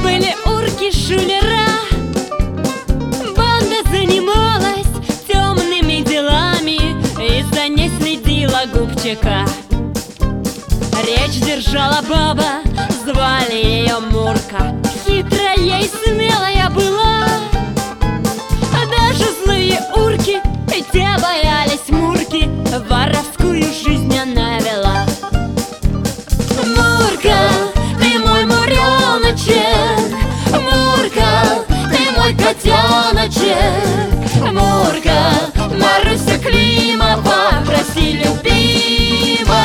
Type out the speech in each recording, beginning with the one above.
Были урки-шулера, банда занималась темными делами и за ней следила Губчака. Речь держала баба, звали ее Мурка. Хитрая и смелая была, а даже злые урки, те боялись Мурки. Воровскую жизнь она вела. Мурка, ты мой муреночек, Мурка, ты мой котеночек. Мурка, Маруся Климова, прости любимого.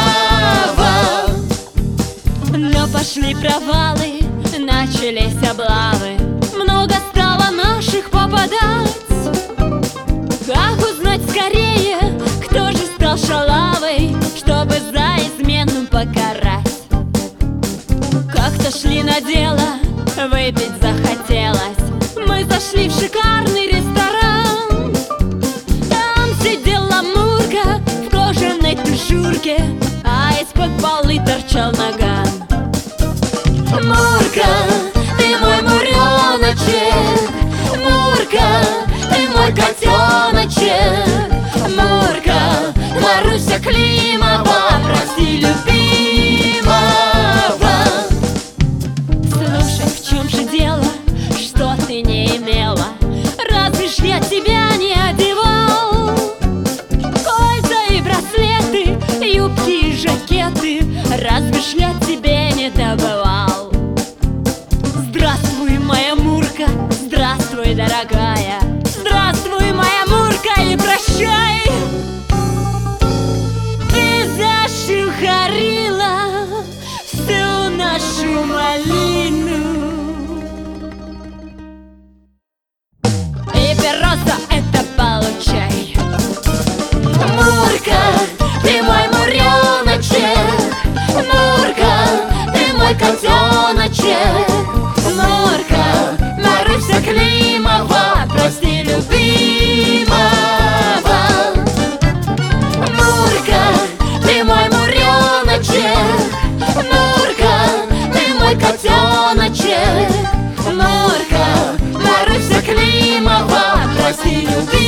Но пошли провалы, начались облавы, много стало наших попадать. Как узнать скорее, кто же стал шалавой, чтобы за измену покарать? Как-то шли на дело, выпить захотелось. Мы зашли в шикарный ресторан. Там сидела Мурка в кожаной тушурке, а из-под полы торчал наган. Мурка, ты мой муреночек, Мурка, ты мой котеночек. Мурка, Маруся Климова, прости любимого. Слушай, в чем же дело, что ты не имела? Разве ж я тебя не одевал? Кольца и браслеты, юбки и жакеты, разве ж я тебе не добывал? Здравствуй, моя Мурка, здравствуй, дорогая. Здравствуй, моя Мурка, и прощай. Ты зашухарила всю нашу малину. И перо за это получай. Мурка, ты мой муреночек, Мурка, ты мой котеночек. Мурка, Маруся Климова, прости любимого. Мурка, ты мой муреночек, Мурка, ты мой котеночек. Мурка, Маруся Климова, прости любимого.